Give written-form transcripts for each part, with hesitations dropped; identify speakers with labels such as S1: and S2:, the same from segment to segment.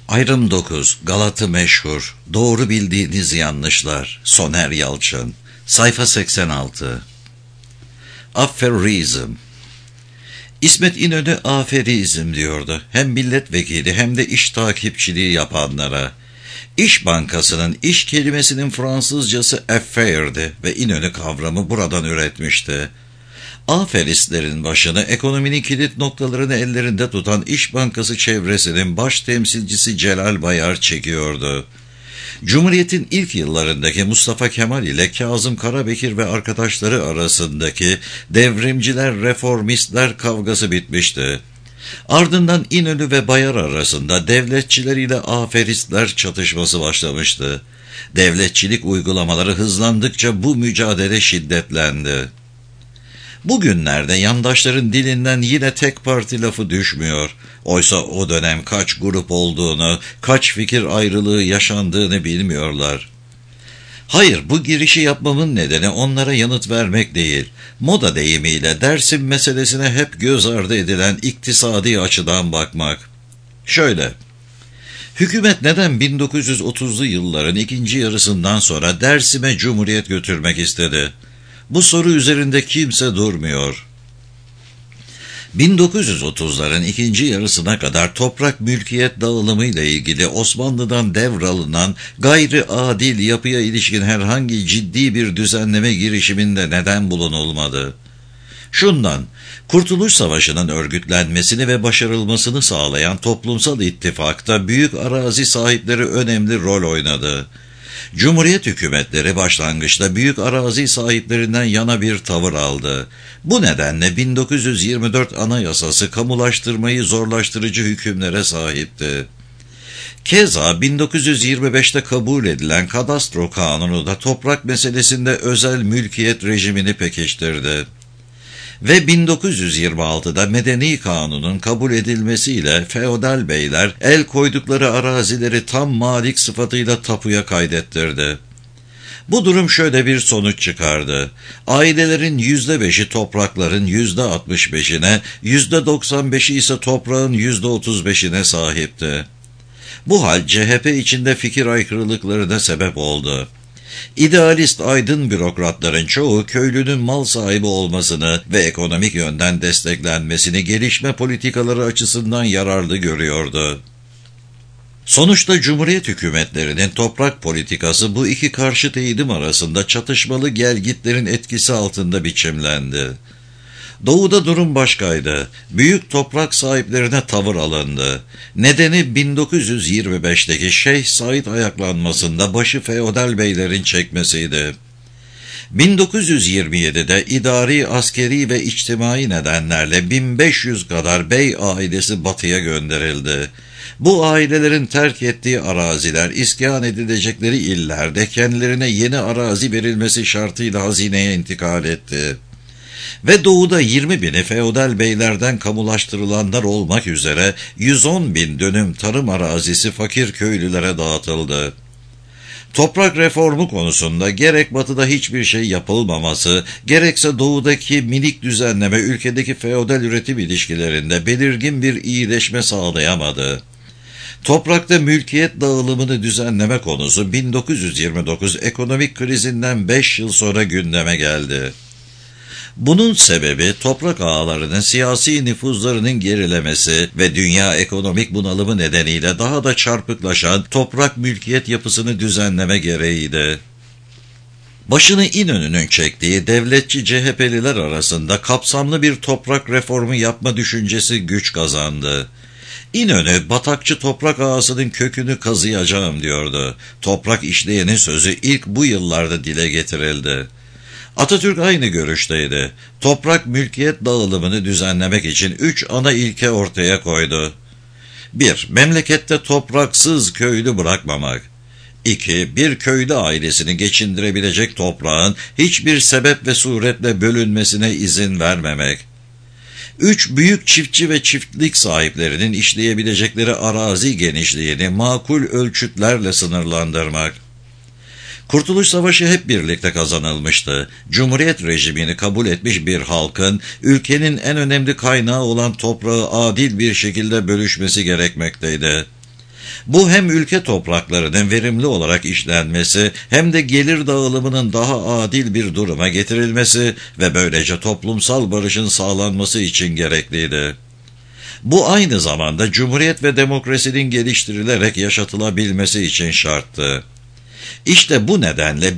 S1: Ayrım 9. Galata meşhur. Doğru bildiğiniz yanlışlar. Soner Yalçın. Sayfa 86. Aferizm. İsmet İnönü aferizm diyordu. Hem milletvekili hem de iş takipçiliği yapanlara. İş Bankası'nın iş kelimesinin Fransızcası affair'di ve İnönü kavramı buradan üretmişti. Aferistlerin başını ekonominin kilit noktalarını ellerinde tutan İş Bankası çevresinin baş temsilcisi Celal Bayar çekiyordu. Cumhuriyet'in ilk yıllarındaki Mustafa Kemal ile Kazım Karabekir ve arkadaşları arasındaki devrimciler, reformistler kavgası bitmişti. Ardından İnönü ve Bayar arasında devletçiler ile aferistler çatışması başlamıştı. Devletçilik uygulamaları hızlandıkça bu mücadele şiddetlendi. Bugünlerde yandaşların dilinden yine tek parti lafı düşmüyor. Oysa o dönem kaç grup olduğunu, kaç fikir ayrılığı yaşandığını bilmiyorlar. Hayır, bu girişi yapmamın nedeni onlara yanıt vermek değil. Moda deyimiyle Dersim meselesine hep göz ardı edilen iktisadi açıdan bakmak. Şöyle, hükümet neden 1930'lu yılların ikinci yarısından sonra Dersim'e Cumhuriyet götürmek istedi? Bu soru üzerinde kimse durmuyor. 1930'ların ikinci yarısına kadar toprak mülkiyet dağılımı ile ilgili Osmanlı'dan devralınan gayri adil yapıya ilişkin herhangi ciddi bir düzenleme girişiminde neden bulunulmadı? Şundan, Kurtuluş Savaşı'nın örgütlenmesini ve başarılmasını sağlayan toplumsal ittifakta büyük arazi sahipleri önemli rol oynadı. Cumhuriyet hükümetleri başlangıçta büyük arazi sahiplerinden yana bir tavır aldı. Bu nedenle 1924 Anayasası kamulaştırmayı zorlaştırıcı hükümlere sahipti. Keza 1925'te kabul edilen Kadastro Kanunu da toprak meselesinde özel mülkiyet rejimini pekiştirdi. Ve 1926'da Medeni Kanun'un kabul edilmesiyle feodal beyler el koydukları arazileri tam malik sıfatıyla tapuya kaydettirdi. Bu durum şöyle bir sonuç çıkardı. Ailelerin %5'i toprakların %65'ine, %95'i ise toprağın %35'ine sahipti. Bu hal CHP içinde fikir aykırılıklarına sebep oldu. İdealist aydın bürokratların çoğu köylünün mal sahibi olmasını ve ekonomik yönden desteklenmesini gelişme politikaları açısından yararlı görüyordu. Sonuçta Cumhuriyet hükümetlerinin toprak politikası bu iki karşıt eğilim arasında çatışmalı gelgitlerin etkisi altında biçimlendi. Doğu'da durum başkaydı. Büyük toprak sahiplerine tavır alındı. Nedeni 1925'teki Şeyh Said ayaklanmasında başı feodal beylerin çekmesiydi. 1927'de idari, askeri ve içtimai nedenlerle 1500 kadar bey ailesi batıya gönderildi. Bu ailelerin terk ettiği araziler iskan edilecekleri illerde kendilerine yeni arazi verilmesi şartıyla hazineye intikal etti. Ve doğuda 20.000'i feodal beylerden kamulaştırılanlar olmak üzere 110.000 dönüm tarım arazisi fakir köylülere dağıtıldı. Toprak reformu konusunda gerek batıda hiçbir şey yapılmaması, gerekse doğudaki minik düzenleme ülkedeki feodal üretim ilişkilerinde belirgin bir iyileşme sağlayamadı. Toprakta mülkiyet dağılımını düzenleme konusu 1929 ekonomik krizinden 5 yıl sonra gündeme geldi. Bunun sebebi toprak ağalarının siyasi nüfuzlarının gerilemesi ve dünya ekonomik bunalımı nedeniyle daha da çarpıklaşan toprak mülkiyet yapısını düzenleme gereğiydi. Başını İnönü'nün çektiği devletçi CHP'liler arasında kapsamlı bir toprak reformu yapma düşüncesi güç kazandı. İnönü, batakçı toprak ağasının kökünü kazıyacağım diyordu. Toprak işleyenin sözü ilk bu yıllarda dile getirildi. Atatürk aynı görüşteydi. Toprak mülkiyet dağılımını düzenlemek için 3 ana ilke ortaya koydu. 1. Memlekette topraksız köylü bırakmamak. 2. Bir köylü ailesini geçindirebilecek toprağın hiçbir sebep ve suretle bölünmesine izin vermemek. 3. Büyük çiftçi ve çiftlik sahiplerinin işleyebilecekleri arazi genişliğini makul ölçütlerle sınırlandırmak. Kurtuluş Savaşı hep birlikte kazanılmıştı. Cumhuriyet rejimini kabul etmiş bir halkın, ülkenin en önemli kaynağı olan toprağı adil bir şekilde bölüşmesi gerekmekteydi. Bu hem ülke topraklarının verimli olarak işlenmesi hem de gelir dağılımının daha adil bir duruma getirilmesi ve böylece toplumsal barışın sağlanması için gerekliydi. Bu aynı zamanda Cumhuriyet ve demokrasinin geliştirilerek yaşatılabilmesi için şarttı. İşte bu nedenle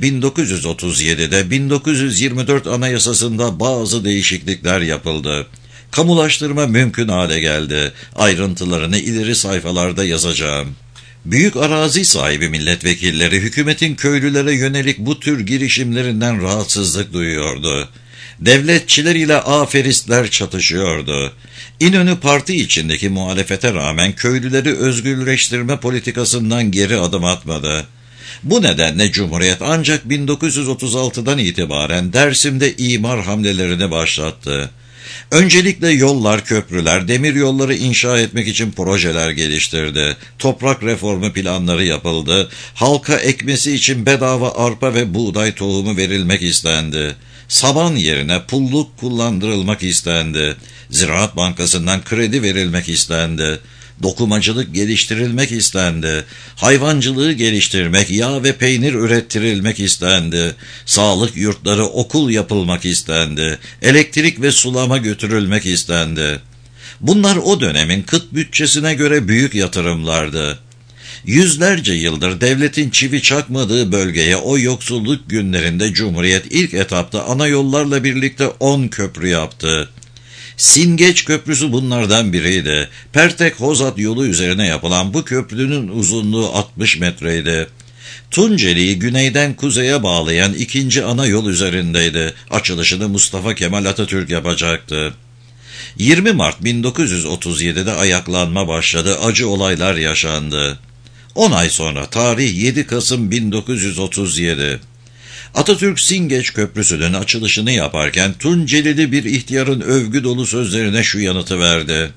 S1: 1937'de 1924 Anayasası'nda bazı değişiklikler yapıldı. Kamulaştırma mümkün hale geldi. Ayrıntılarını ileri sayfalarda yazacağım. Büyük arazi sahibi milletvekilleri hükümetin köylülere yönelik bu tür girişimlerinden rahatsızlık duyuyordu. Devletçiler ile aferistler çatışıyordu. İnönü parti içindeki muhalefete rağmen köylüleri özgürleştirme politikasından geri adım atmadı. Bu nedenle Cumhuriyet ancak 1936'dan itibaren Dersim'de imar hamlelerini başlattı. Öncelikle yollar, köprüler, demiryolları inşa etmek için projeler geliştirdi. Toprak reformu planları yapıldı. Halka ekmesi için bedava arpa ve buğday tohumu verilmek istendi. Saban yerine pulluk kullandırılmak istendi. Ziraat Bankası'ndan kredi verilmek istendi. Dokumacılık geliştirilmek istendi. Hayvancılığı geliştirmek, yağ ve peynir ürettirilmek istendi. Sağlık yurtları, okul yapılmak istendi. Elektrik ve sulama götürülmek istendi. Bunlar o dönemin kıt bütçesine göre büyük yatırımlardı. Yüzlerce yıldır devletin çivi çakmadığı bölgeye o yoksulluk günlerinde Cumhuriyet ilk etapta ana yollarla birlikte 10 köprü yaptı. Singeç Köprüsü bunlardan biriydi. Pertek-Hozat yolu üzerine yapılan bu köprünün uzunluğu 60 metreydi. Tunceli'yi güneyden kuzeye bağlayan ikinci ana yol üzerindeydi. Açılışını Mustafa Kemal Atatürk yapacaktı. 20 Mart 1937'de ayaklanma başladı, acı olaylar yaşandı. 10 ay sonra tarih 7 Kasım 1937. Atatürk Singeç Köprüsü'nün açılışını yaparken Tuncelili bir ihtiyarın övgü dolu sözlerine şu yanıtı verdi.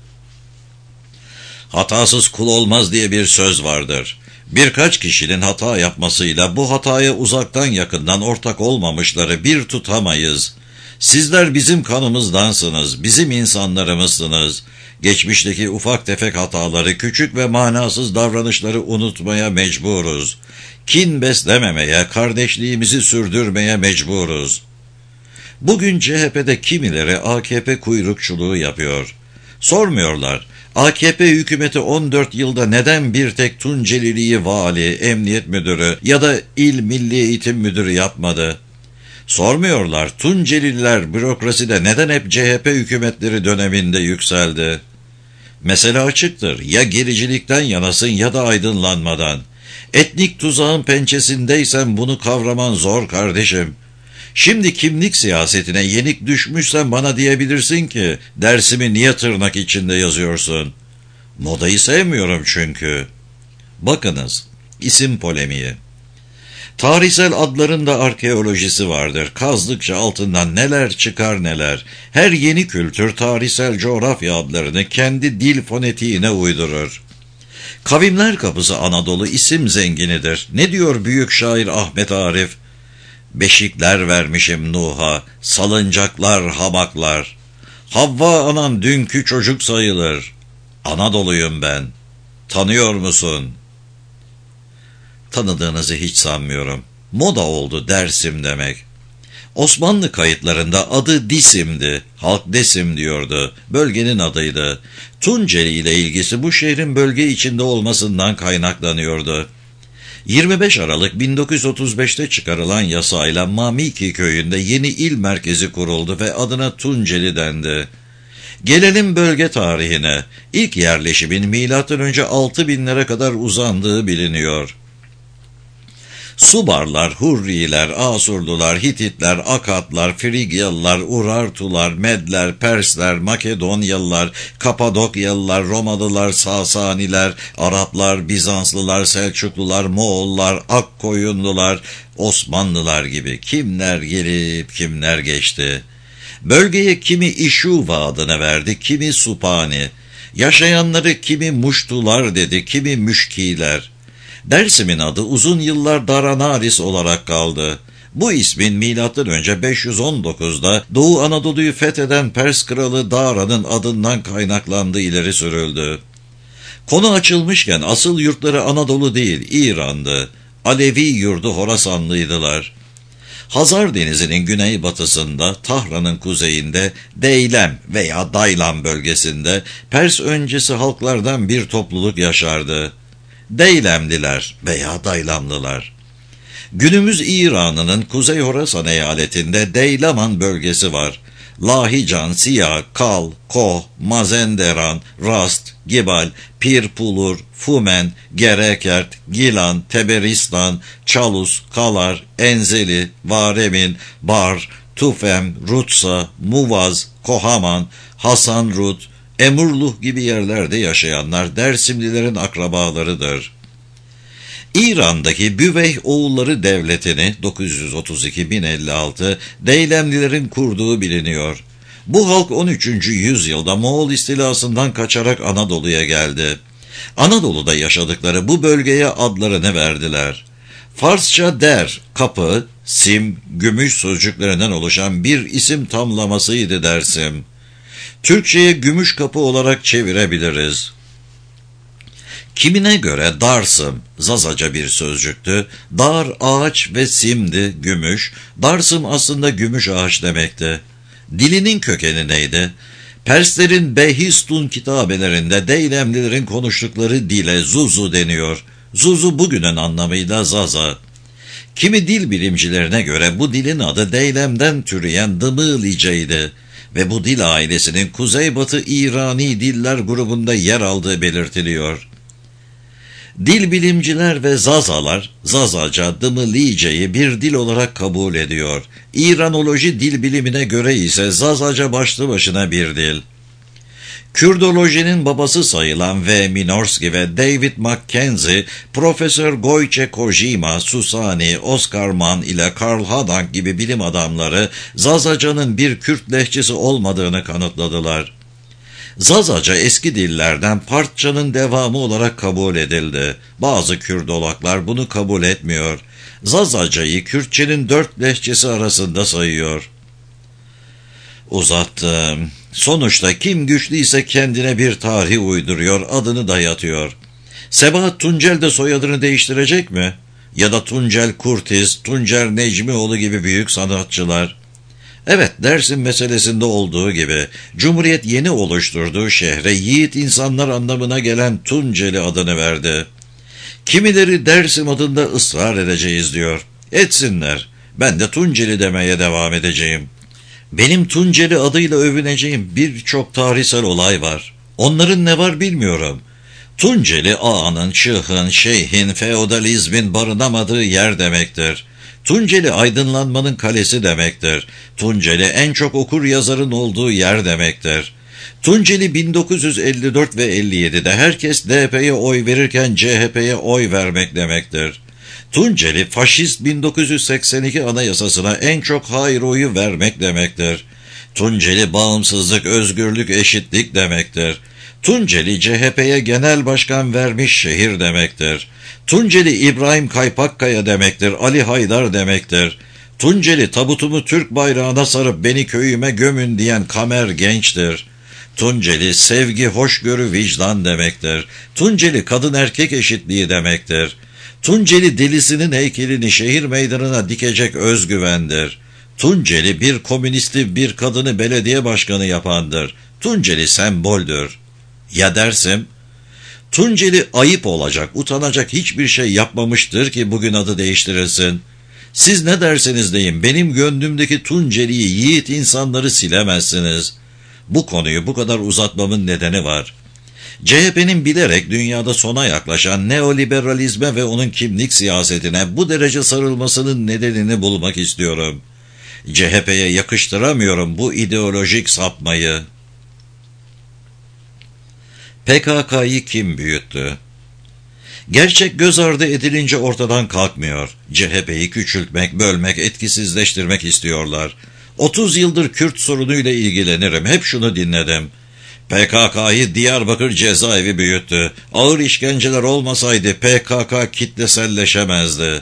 S1: Hatasız kul olmaz diye bir söz vardır. Birkaç kişinin hata yapmasıyla bu hataya uzaktan yakından ortak olmamışları bir tutamayız. Sizler bizim kanımızdansınız, bizim insanlarımızsınız. Geçmişteki ufak tefek hataları, küçük ve manasız davranışları unutmaya mecburuz. Kin beslememeye, kardeşliğimizi sürdürmeye mecburuz. Bugün CHP'de kimileri AKP kuyrukçuluğu yapıyor. Sormuyorlar, AKP hükümeti 14 yılda neden bir tek Tuncelili'yi vali, emniyet müdürü ya da il milli eğitim müdürü yapmadı? Sormuyorlar, Tuncelililer bürokraside neden hep CHP hükümetleri döneminde yükseldi? Mesele açıktır, ya gericilikten yanasın ya da aydınlanmadan. Etnik tuzağın pençesindeysen bunu kavraman zor kardeşim. Şimdi kimlik siyasetine yenik düşmüşsen bana diyebilirsin ki dersimi niye tırnak içinde yazıyorsun? Modayı sevmiyorum çünkü. Bakınız, isim polemiği. Tarihsel adların da arkeolojisi vardır. Kazdıkça altından neler çıkar neler. Her yeni kültür tarihsel coğrafya adlarını kendi dil fonetiğine uydurur. Kavimler kapısı Anadolu isim zenginidir. Ne diyor büyük şair Ahmet Arif? Beşikler vermişim Nuh'a, salıncaklar, hamaklar. Havva anan dünkü çocuk sayılır. Anadolu'yum ben. Tanıyor musun? Tanıdığınızı hiç sanmıyorum. Moda oldu Dersim demek. Osmanlı kayıtlarında adı Disim'di. Halk Desim diyordu. Bölgenin adıydı. Tunceli ile ilgisi bu şehrin bölge içinde olmasından kaynaklanıyordu. 25 Aralık 1935'te çıkarılan yasayla Mamiki köyünde yeni il merkezi kuruldu ve adına Tunceli dendi. Gelelim bölge tarihine. İlk yerleşimin M.Ö. 6000'lere kadar uzandığı biliniyor. Subarlar, Hurriler, Asurlular, Hititler, Akatlar, Frigyalılar, Urartular, Medler, Persler, Makedonyalılar, Kapadokyalılar, Romalılar, Sasaniler, Araplar, Bizanslılar, Selçuklular, Moğollar, Akkoyunlular, Osmanlılar gibi kimler gelip kimler geçti. Bölgeye kimi İşuva adını verdi, kimi Supani. Yaşayanları kimi Muştular dedi, kimi Müşkiler. Dersim'in adı uzun yıllar Daranalis olarak kaldı. Bu ismin M.Ö. 519'da Doğu Anadolu'yu fetheden Pers kralı Dara'nın adından kaynaklandığı ileri sürüldü. Konu açılmışken asıl yurtları Anadolu değil, İran'dı. Alevi yurdu Horasanlıydılar. Hazar Denizi'nin güneybatısında, Tahran'ın kuzeyinde, Deylem veya Daylam bölgesinde Pers öncesi halklardan bir topluluk yaşardı. Deylemliler veya Daylamlılar. Günümüz İran'ının Kuzey Horasan eyaletinde Deylaman bölgesi var. Lahican, Siyah, Kal, Koh, Mazenderan, Rast, Gibal, Pirpulur, Fumen, Gerekert, Gilan, Teberistan, Çalus, Kalar, Enzeli, Varemin, Bar, Tufem, Rutsa, Muvaz, Kohaman, Hasanrut, Emurluh gibi yerlerde yaşayanlar Dersimlilerin akrabalarıdır. İran'daki Büveyh Oğulları Devleti'ni 932-1056 Deylemlilerin kurduğu biliniyor. Bu halk 13. yüzyılda Moğol istilasından kaçarak Anadolu'ya geldi. Anadolu'da yaşadıkları bu bölgeye adlarını verdiler. Farsça der, kapı, sim, gümüş sözcüklerinden oluşan bir isim tamlamasıydı Dersim. Türkçe'ye gümüş kapı olarak çevirebiliriz. Kimine göre Darsım, Zazaca bir sözcüktü, dar ağaç ve simdi, gümüş, Darsım aslında gümüş ağaç demekti. Dilinin kökeni neydi? Perslerin Behistun kitabelerinde Deylemlilerin konuştukları dile Zuzu deniyor. Zuzu bugünün anlamıyla Zaza. Kimi dil bilimcilerine göre bu dilin adı Deylem'den türeyen Dımığlice'ydi ve bu dil ailesinin Kuzeybatı İrani diller grubunda yer aldığı belirtiliyor. Dil bilimciler ve Zazalar, Zazaca, Dımılice'yi bir dil olarak kabul ediyor. İranoloji dil bilimine göre ise Zazaca başlı başına bir dil. Kürdolojinin babası sayılan V. Minorski ve David Mackenzie, Profesör Goiche Kojima, Susani, Oscar Mann ile Karl Hadang gibi bilim adamları Zazaca'nın bir Kürt lehçesi olmadığını kanıtladılar. Zazaca eski dillerden Partçanın devamı olarak kabul edildi. Bazı Kürdologlar bunu kabul etmiyor. Zazaca'yı Kürtçenin 4 lehçesi arasında sayıyor. Uzattım. Sonuçta kim güçlüyse kendine bir tarih uyduruyor, adını dayatıyor. Sebahat Tuncel de soyadını değiştirecek mi? Ya da Tuncel Kurtiz, Tuncer Necmioğlu gibi büyük sanatçılar. Evet, Dersim meselesinde olduğu gibi Cumhuriyet yeni oluşturduğu şehre yiğit insanlar anlamına gelen Tunceli adını verdi. Kimileri Dersim adında ısrar edeceğiz diyor. Etsinler. Ben de Tunceli demeye devam edeceğim. Benim Tunceli adıyla övüneceğim birçok tarihsel olay var. Onların ne var bilmiyorum. Tunceli ağanın, şıhın, şeyhin, feodalizmin barınamadığı yer demektir. Tunceli aydınlanmanın kalesi demektir. Tunceli en çok okur yazarın olduğu yer demektir. Tunceli 1954 ve 57'de herkes DP'ye oy verirken CHP'ye oy vermek demektir. Tunceli faşist 1982 anayasasına en çok hayır oyu vermek demektir. Tunceli bağımsızlık, özgürlük, eşitlik demektir. Tunceli CHP'ye genel başkan vermiş şehir demektir. Tunceli İbrahim Kaypakkaya demektir, Ali Haydar demektir. Tunceli tabutumu Türk bayrağına sarıp beni köyüme gömün diyen Kamer Genç'tir. Tunceli sevgi, hoşgörü, vicdan demektir. Tunceli kadın erkek eşitliği demektir. Tunceli delisinin heykelini şehir meydanına dikecek özgüvendir. Tunceli bir komünisti bir kadını belediye başkanı yapandır. Tunceli semboldür. Ya Dersim? Tunceli ayıp olacak, utanacak hiçbir şey yapmamıştır ki bugün adı değiştirilsin. Siz ne derseniz deyin, benim gönlümdeki Tunceli'yi, yiğit insanları silemezsiniz. Bu konuyu bu kadar uzatmamın nedeni var. CHP'nin bilerek dünyada sona yaklaşan neoliberalizme ve onun kimlik siyasetine bu derece sarılmasının nedenini bulmak istiyorum. CHP'ye yakıştıramıyorum bu ideolojik sapmayı. PKK'yı kim büyüttü? Gerçek göz ardı edilince ortadan kalkmıyor. CHP'yi küçültmek, bölmek, etkisizleştirmek istiyorlar. 30 yıldır Kürt sorunuyla ilgilenirim. Hep şunu dinledim. PKK'yı Diyarbakır cezaevi büyüttü. Ağır işkenceler olmasaydı PKK kitleselleşemezdi.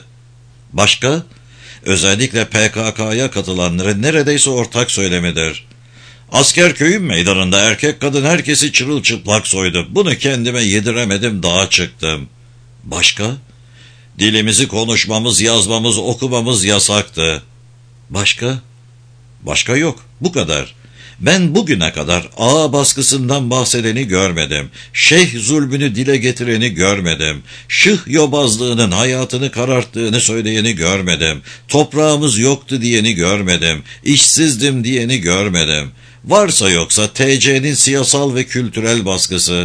S1: Başka? Özellikle PKK'ya katılanların neredeyse ortak söylemidir. Asker köyün meydanında erkek kadın herkesi çırılçıplak soydu. Bunu kendime yediremedim, dağa çıktım. Başka? Dilimizi konuşmamız, yazmamız, okumamız yasaktı. Başka? Başka yok. Bu kadar. Ben bugüne kadar ağa baskısından bahsedeni görmedim. Şeyh zulmünü dile getireni görmedim. Şıh yobazlığının hayatını kararttığını söyleyeni görmedim. Toprağımız yoktu diyeni görmedim. İşsizdim diyeni görmedim. Varsa yoksa TC'nin siyasal ve kültürel baskısı.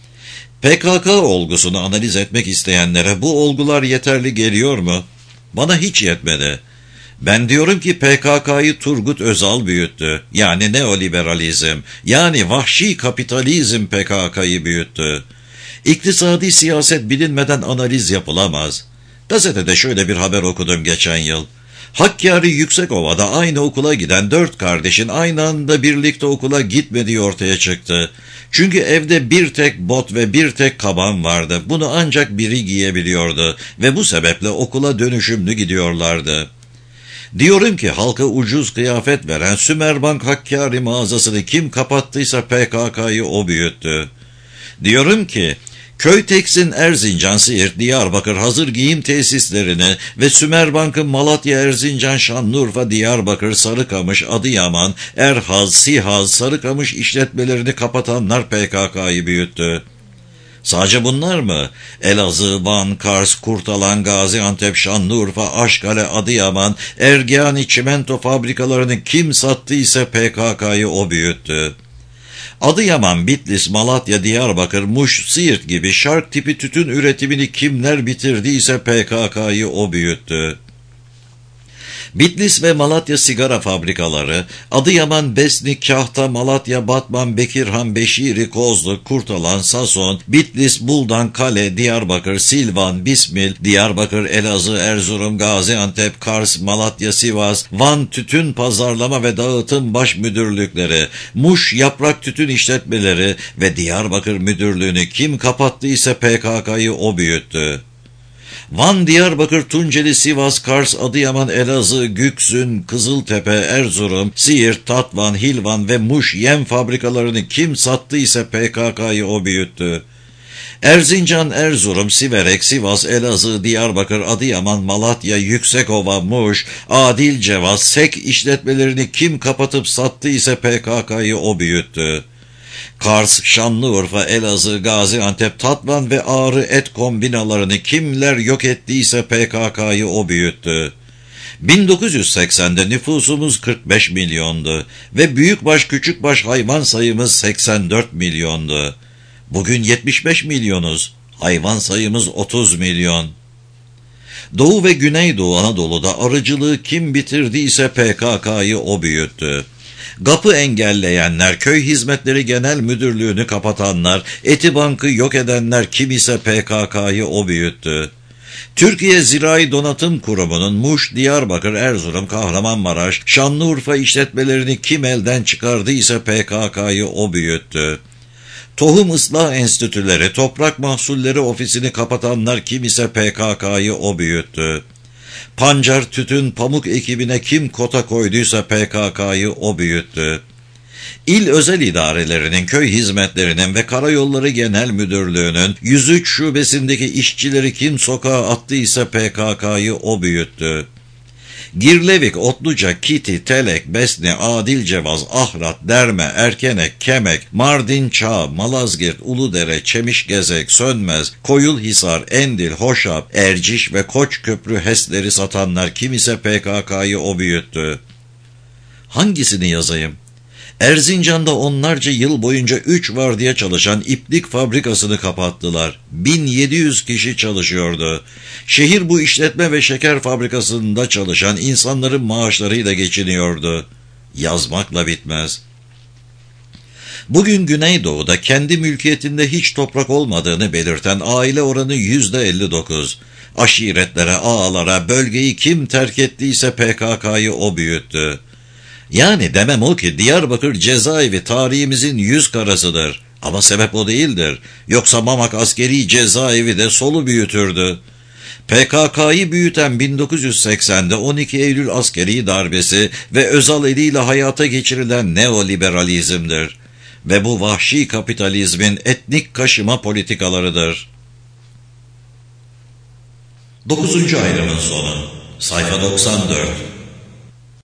S1: PKK olgusunu analiz etmek isteyenlere bu olgular yeterli geliyor mu? Bana hiç yetmedi. Ben diyorum ki PKK'yı Turgut Özal büyüttü. Yani neoliberalizm, yani vahşi kapitalizm PKK'yı büyüttü. İktisadi siyaset bilinmeden analiz yapılamaz. Gazetede şöyle bir haber okudum geçen yıl. Hakkari Yüksekova'da aynı okula giden 4 kardeşin aynı anda birlikte okula gitmediği ortaya çıktı. Çünkü evde bir tek bot ve bir tek kaban vardı. Bunu ancak biri giyebiliyordu ve bu sebeple okula dönüşümlü gidiyorlardı. Diyorum ki halka ucuz kıyafet veren Sümerbank Hakkari mağazasını kim kapattıysa PKK'yı o büyüttü. Diyorum ki Köyteks'in Erzincan, Siirt, Diyarbakır hazır giyim tesislerini ve Sümerbank'ın Malatya, Erzincan, Şanlıurfa, Diyarbakır, Sarıkamış, Adıyaman, Erhaz, Sihaz, Sarıkamış işletmelerini kapatanlar PKK'yı büyüttü. Sadece bunlar mı? Elazığ, Van, Kars, Kurtalan, Gaziantep, Şanlıurfa, Aşkale, Adıyaman, Ergani çimento fabrikalarını kim sattıysa PKK'yı o büyüttü. Adıyaman, Bitlis, Malatya, Diyarbakır, Muş, Siirt gibi şark tipi tütün üretimini kimler bitirdiyse PKK'yı o büyüttü. Bitlis ve Malatya sigara fabrikaları, Adıyaman, Besnik, Kahta, Malatya, Batman, Bekirhan, Beşiri, Kozluk, Kurtalan, Sason, Bitlis, Buldan, Kale, Diyarbakır, Silvan, Bismil, Diyarbakır, Elazığ, Erzurum, Gaziantep, Kars, Malatya, Sivas, Van Tütün Pazarlama ve Dağıtım Baş Müdürlükleri, Muş Yaprak Tütün İşletmeleri ve Diyarbakır Müdürlüğünü kim kapattıysa PKK'yı o büyüttü. Van, Diyarbakır, Tunceli, Sivas, Kars, Adıyaman, Elazığ, Güksün, Kızıltepe, Erzurum, Siirt, Tatvan, Hilvan ve Muş yem fabrikalarını kim sattıysa PKK'yı o büyüttü. Erzincan, Erzurum, Siverek, Sivas, Elazığ, Diyarbakır, Adıyaman, Malatya, Yüksekova, Muş, Adil, Cevaz, Sek işletmelerini kim kapatıp sattıysa PKK'yı o büyüttü. Kars, Şanlıurfa, Elazığ, Gaziantep, Tatvan ve Ağrı et kombinalarını kimler yok ettiyse PKK'yı o büyüttü. 1980'de nüfusumuz 45 milyondu ve büyükbaş küçükbaş hayvan sayımız 84 milyondu. Bugün 75 milyonuz, hayvan sayımız 30 milyon. Doğu ve Güneydoğu Anadolu'da arıcılığı kim bitirdiyse PKK'yı o büyüttü. GAP'ı engelleyenler, Köy Hizmetleri Genel Müdürlüğü'nü kapatanlar, Etibank'ı yok edenler kim ise PKK'yı o büyüttü. Türkiye Zirai Donatım Kurumu'nun Muş, Diyarbakır, Erzurum, Kahramanmaraş, Şanlıurfa işletmelerini kim elden çıkardıysa PKK'yı o büyüttü. Tohum Islah Enstitüleri, Toprak Mahsulleri Ofisi'ni kapatanlar kim ise PKK'yı o büyüttü. Pancar, tütün, pamuk ekibine kim kota koyduysa PKK'yı o büyüttü. İl özel idarelerinin, köy hizmetlerinin ve Karayolları Genel Müdürlüğü'nün 103 şubesindeki işçileri kim sokağa attıysa PKK'yı o büyüttü. Girlevik, Otluca, Kiti, Telek, Besni, Adil Cevaz, Ahrat, Derme, Erkenek, Kemek, Mardin, Çağ, Malazgirt, Uludere, Çemişgezek, Sönmez, Koyulhisar, Endil, Hoşap, Erciş ve Koçköprü HES'leri satanlar kim ise PKK'yı o büyüttü. Hangisini yazayım? Erzincan'da onlarca yıl boyunca 3 vardiya çalışan iplik fabrikasını kapattılar. 1700 kişi çalışıyordu. Şehir bu işletme ve şeker fabrikasında çalışan insanların maaşlarıyla geçiniyordu. Yazmakla bitmez. Bugün Güneydoğu'da kendi mülkiyetinde hiç toprak olmadığını belirten aile oranı %59. Aşiretlere, ağalara, bölgeyi kim terk ettiyse PKK'yı o büyüttü. Yani demem o ki Diyarbakır cezaevi tarihimizin yüz karasıdır. Ama sebep o değildir. Yoksa Mamak askeri cezaevi de solu büyütürdü. PKK'yı büyüten 1980'de 12 Eylül askeri darbesi ve Özal eliyle hayata geçirilen neoliberalizmdir. Ve bu vahşi kapitalizmin etnik kaşıma politikalarıdır. 9. ayrımın sonu. Sayfa 94.